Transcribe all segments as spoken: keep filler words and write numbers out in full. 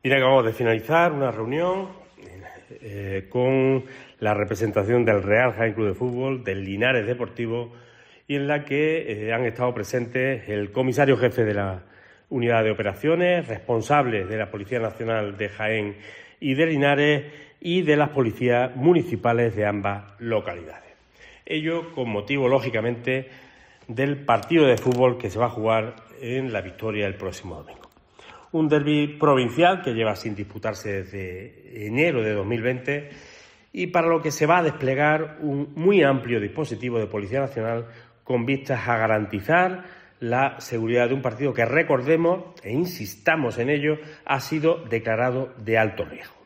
Bien, acabamos de finalizar una reunión eh, con la representación del Real Jaén Club de Fútbol, del Linares Deportivo, y en la que eh, han estado presentes el comisario jefe de la Unidad de Operaciones, responsables de la Policía Nacional de Jaén y de Linares y de las policías municipales de ambas localidades. Ello con motivo, lógicamente, del partido de fútbol que se va a jugar en La Victoria el próximo domingo. Un derbi provincial que lleva sin disputarse desde enero de dos mil veinte y para lo que se va a desplegar un muy amplio dispositivo de Policía Nacional con vistas a garantizar la seguridad de un partido que, recordemos e insistamos en ello, ha sido declarado de alto riesgo.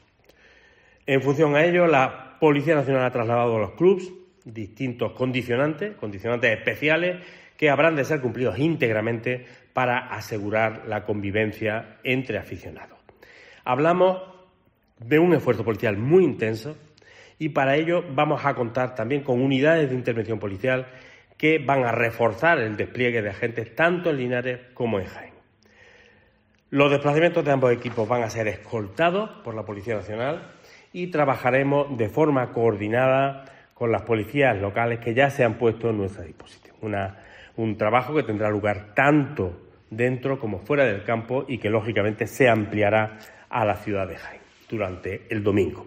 En función a ello, la Policía Nacional ha trasladado a los clubes distintos condicionantes, condicionantes especiales que habrán de ser cumplidos íntegramente para asegurar la convivencia entre aficionados. Hablamos de un esfuerzo policial muy intenso y para ello vamos a contar también con unidades de intervención policial que van a reforzar el despliegue de agentes tanto en Linares como en Jaén. Los desplazamientos de ambos equipos van a ser escoltados por la Policía Nacional y trabajaremos de forma coordinada con las policías locales que ya se han puesto en nuestra disposición. Una, un trabajo que tendrá lugar tanto dentro como fuera del campo y que, lógicamente, se ampliará a la ciudad de Jaén durante el domingo.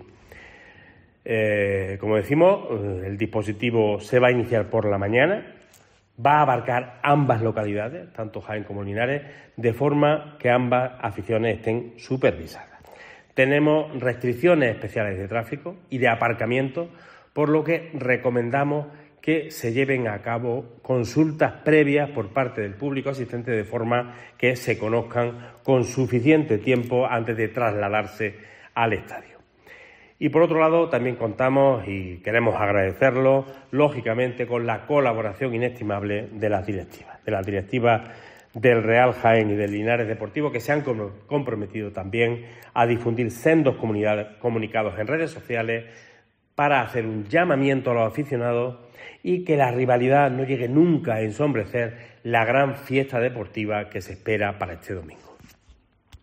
Eh, como decimos, el dispositivo se va a iniciar por la mañana, va a abarcar ambas localidades, tanto Jaén como Linares, de forma que ambas aficiones estén supervisadas. Tenemos restricciones especiales de tráfico y de aparcamiento, por lo que recomendamos que se lleven a cabo consultas previas por parte del público asistente de forma que se conozcan con suficiente tiempo antes de trasladarse al estadio. Y por otro lado, también contamos, y queremos agradecerlo, lógicamente, con la colaboración inestimable de las directivas, de las directivas del Real Jaén y del Linares Deportivo, que se han comprometido también a difundir sendos comunicados en redes sociales para hacer un llamamiento a los aficionados y que la rivalidad no llegue nunca a ensombrecer la gran fiesta deportiva que se espera para este domingo.